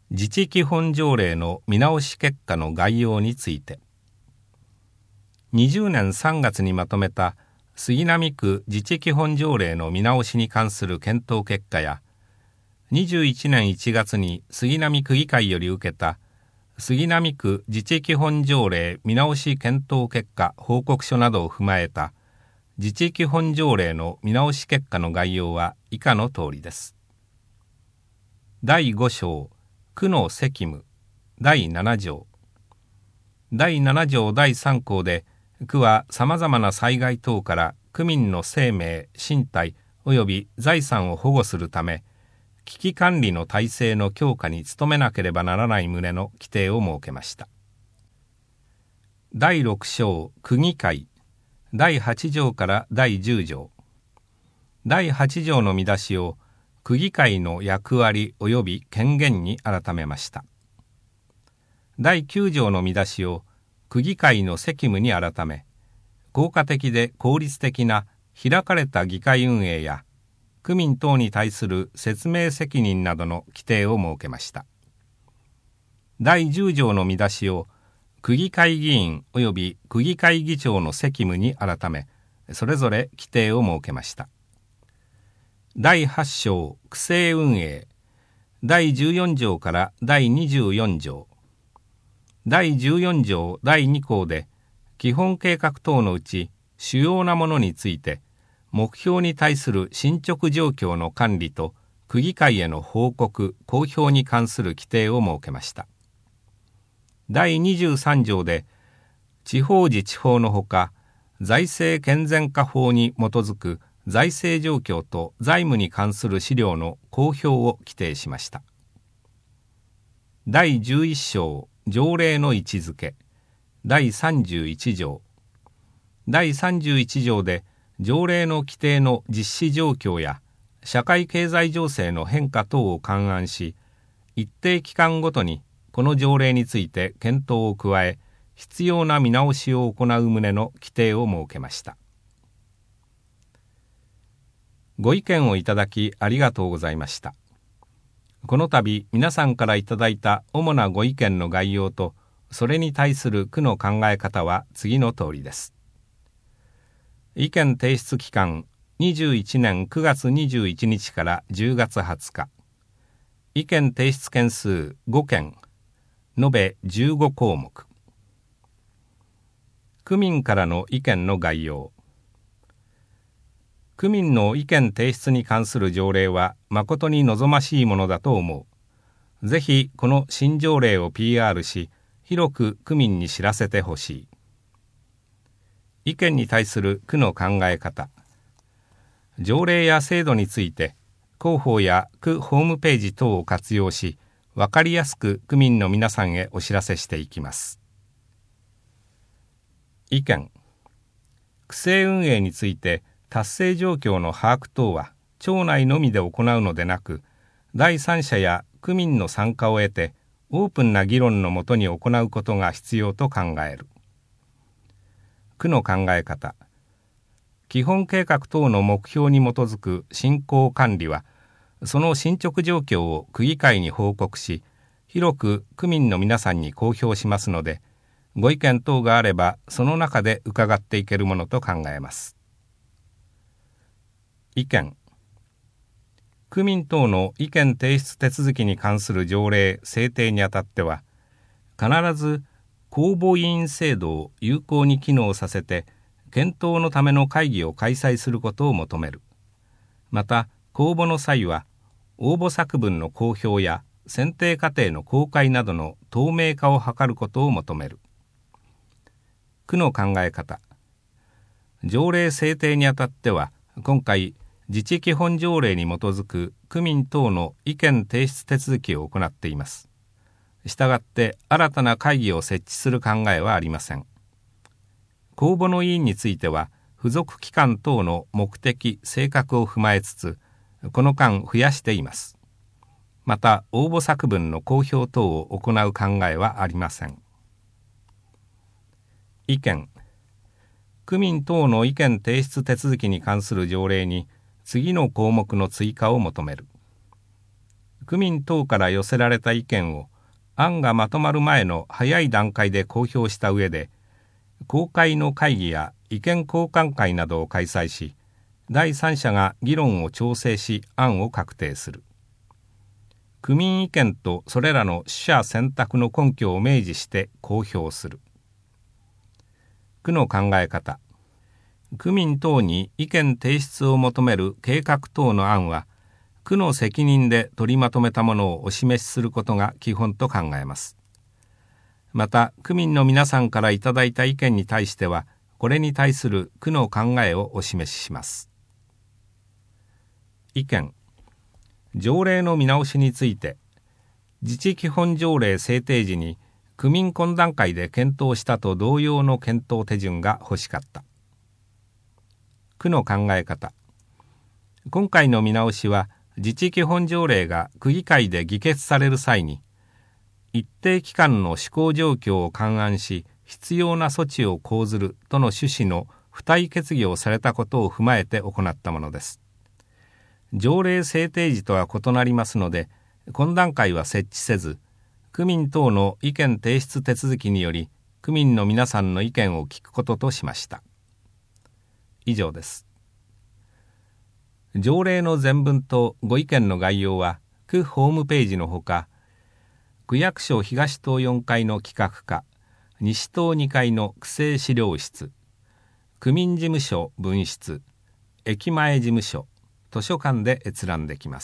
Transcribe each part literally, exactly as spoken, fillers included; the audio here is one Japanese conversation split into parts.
自治基本条例の見直し結果の概要について、にじゅうねんさんがつにまとめた杉並区自治基本条例の見直しに関する検討結果や、にじゅういちねんいちがつに杉並区議会より受けた杉並区自治基本条例見直し検討結果報告書などを踏まえた自治基本条例の見直し結果の概要は以下の通りです。だいご章、区の責務だいなな条。だいなな条だいさん項で、区はさまざまな災害等から区民の生命、身体及び財産を保護するため、危機管理の体制の強化に努めなければならない旨の規定を設けました。だいろく章、区議会だいはち条からだいじゅう条。だいはち条の見出しを区議会の役割及び権限に改めました。だいきゅう条の見出しを区議会の責務に改め、効果的で効率的な開かれた議会運営や区民等に対する説明責任などの規定を設けました。だいじゅう条の見出しを区議会議員及び区議会議長の責務に改め、それぞれ規定を設けました。だいはち章、区政運営だいじゅうよん条からだいにじゅうよん条。だいじゅうよん条だいに項で、基本計画等のうち主要なものについて、目標に対する進捗状況の管理と区議会への報告・公表に関する規定を設けました。だいにじゅうさん条で、地方自治法のほか、財政健全化法に基づく財政状況と財務に関する資料の公表を規定しました。だいじゅういち章、条例の位置づけだいさんじゅういち条。だいさんじゅういち条で、条例の規定の実施状況や社会経済情勢の変化等を勘案し、一定期間ごとにこの条例について検討を加え、必要な見直しを行う旨の規定を設けました。ご意見をいただきありがとうございました。この度皆さんからいただいた主なご意見の概要と、それに対する区の考え方は次の通りです。意見提出期間にじゅういちねんくがつにじゅういちにちからじゅうがつはつか。意見提出件数ご件、延べじゅうご項目。区民からの意見の概要。区民の意見提出に関する条例は誠に望ましいものだと思う。ぜひこの新条例を ピーアール し、広く区民に知らせてほしい。意見に対する区の考え方。条例や制度について、広報や区ホームページ等を活用し、わかりやすく区民の皆さんへお知らせしていきます。意見。区政運営について、達成状況の把握等は町内のみで行うのでなく、第三者や区民の参加を得てオープンな議論のもとに行うことが必要と考える。区の考え方。基本計画等の目標に基づく進行管理は、その進捗状況を区議会に報告し、広く区民の皆さんに公表しますので、ご意見等があればその中で伺っていけるものと考えます。意見。区民等の意見提出手続きに関する条例制定にあたっては、必ず公募委員制度を有効に機能させて、検討のための会議を開催することを求める。また、公募の際は、応募作文の公表や選定過程の公開などの透明化を図ることを求める。区の考え方。条例制定にあたっては、今回、自治基本条例に基づく区民等の意見提出手続きを行っています。したがって新たな会議を設置する考えはありません。公募の委員については、付属機関等の目的・性格を踏まえつつ、この間増やしています。また、応募作文の公表等を行う考えはありません。意見。区民等の意見提出手続きに関する条例に、次の項目の追加を求める。 区民等から寄せられた意見を案がまとまる前の早い段階で公表した上で、公開の会議や意見交換会などを開催し、第三者が議論を調整し案を確定する。区民意見とそれらの取捨選択の根拠を明示して公表する。区の考え方。区民等に意見提出を求める計画等の案は、区の責任で取りまとめたものをお示しすることが基本と考えます。また、区民の皆さんからいただいた意見に対しては、これに対する区の考えをお示しします。意見。条例の見直しについて、自治基本条例制定時に区民懇談会で検討したと同様の検討手順が欲しかった。区の考え方。今回の見直しは、自治基本条例が区議会で議決される際に、一定期間の施行状況を勘案し、必要な措置を講ずるとの趣旨の付帯決議をされたことを踏まえて行ったものです。条例制定時とは異なりますので、懇談会は設置せず、区民等の意見提出手続きにより、区民の皆さんの意見を聞くこととしました。以上です。条例の全文とご意見の概要は、区ホームページのほか、区役所東棟よんかいの企画課、西棟にかいの区政資料室、区民事務所分室、駅前事務所、図書館で閲覧できます。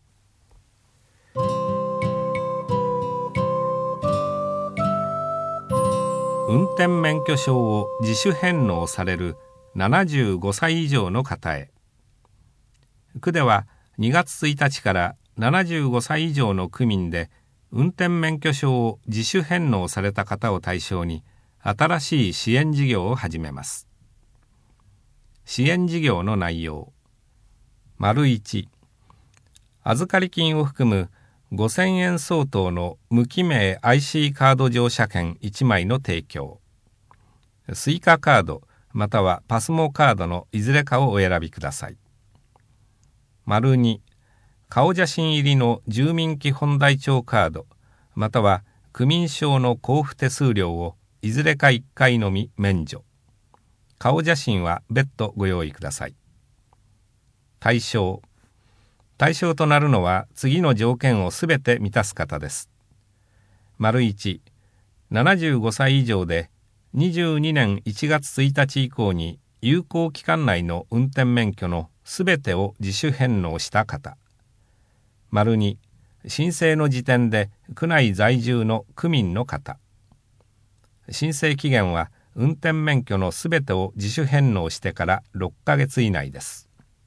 運転免許証を自主返納されるななじゅうごさい以上の方へ。区ではにがつついたちからななじゅうごさい以上の区民で運転免許証を自主返納された方を対象に新しい支援事業を始めます。支援事業の内容。丸いち、預かり金を含むごせんえん相当の無記名 アイシー カード乗車券いちまいの提供。スイカカードまたはパスモカードのいずれかをお選びください。丸に、顔写真入りの住民基本台帳カードまたは区民証の交付手数料をいずれかいっかいのみ免除。顔写真は別途ご用意ください。対象。対象となるのは次の条件をすべて満たす方です。丸いち、ななじゅうごさい以上でにじゅうにねんいちがつついたち以降に有効期間内の運転免許のすべてを自主返納した方。丸に、申請の時点で区内在住の区民の方。申請期限は運転免許のすべてを自主返納してからろっかげつ以内です。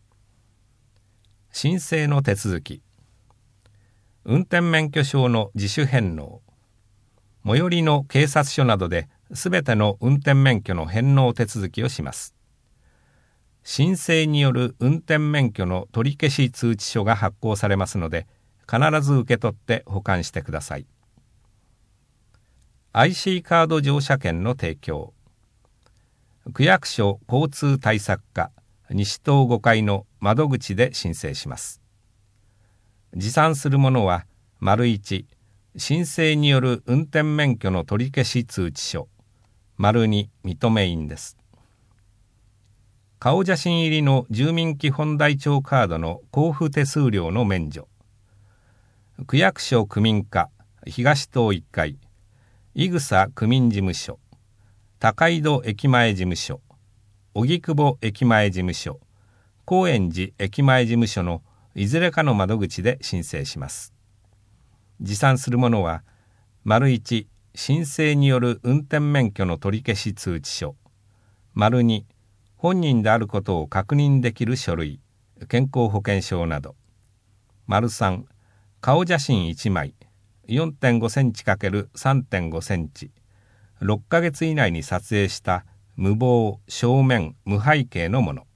申請の手続き。運転免許証の自主返納。最寄りの警察署などですべての運転免許の返納手続きをします。申請による運転免許の取り消し通知書が発行されますので、必ず受け取って保管してください。アイシー カード乗車券の提供。区役所交通対策課西棟ごかいの窓口で申請します。持参するものは、丸いち、申請による運転免許の取り消し通知書。丸に、認め印です。顔写真入りの住民基本台帳カードの交付手数料の免除。区役所区民課東棟いっかい、井草区民事務所、高井戸駅前事務所、荻窪駅前事務所、高円寺駅前事務所のいずれかの窓口で申請します。持参するものは、丸いち、申請による運転免許の取り消し通知書。丸に、本人であることを確認できる書類、健康保険証など。丸さん、顔写真いちまい、よんてんごセンチかけるさんてんごセンチ、ろっかげつ以内に撮影した無謀、正面、無背景のもの。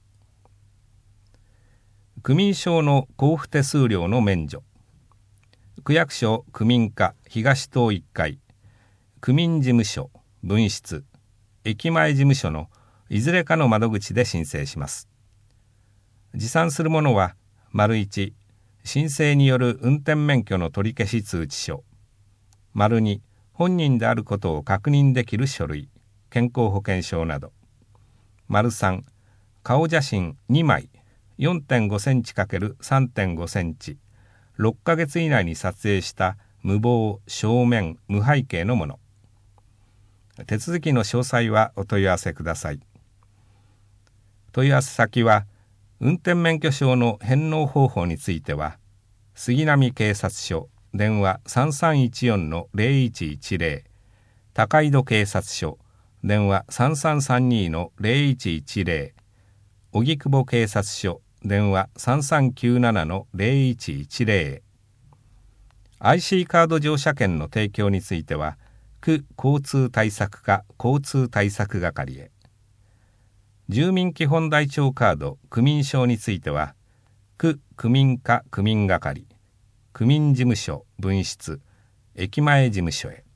区民証の交付手数料の免除。区役所区民課東棟いっかい、区民事務所分室、駅前事務所のいずれかの窓口で申請します。持参するものは、丸いち、 申請による運転免許の取り消し通知書。丸に、本人であることを確認できる書類、健康保険証など。丸さん、顔写真にまい、よんてんごセンチ×さんてんごセンチ、ろっかげつ以内に撮影した無謀、正面、無背景のもの。手続きの詳細はお問い合わせください。問い合わせ先は、運転免許証の返納方法については、杉並警察署、電話 さんさんいちよんのゼロいちいちゼロ、高井戸警察署、電話 さんさんさんにのゼロいちいちゼロ、荻窪警察署、電話 さんさんきゅうななのゼロいちいちゼロ、アイシー カード乗車券の提供については、区交通対策課交通対策係へ。住民基本台帳カード区民証については、区区民課区民係、区民事務所分室、駅前事務所へ。